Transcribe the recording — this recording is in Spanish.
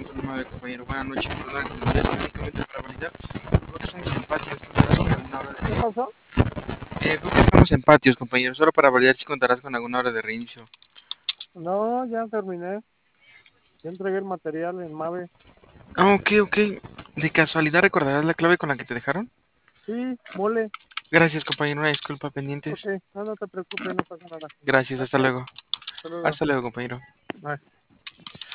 9, compañero. Buenas noches. Perdón, que me moleste únicamente para validar. Creo que estamos en patios. ¿Contarás con alguna hora de ¿Qué reinicio? pasó? Creo que estamos en patios, compañero. Solo para validar si contarás con alguna hora de reinicio. No, ya terminé. Ya entregué el material en Mave. Ah, ok, ok. ¿De casualidad recordarás la clave con la que te dejaron? Sí, mole. Gracias, compañero. Una disculpa, Ok, pendientes. no, no te preocupes, no pasa nada. Gracias, hasta Gracias. luego. Hasta luego. Hasta luego, compañero. Bye.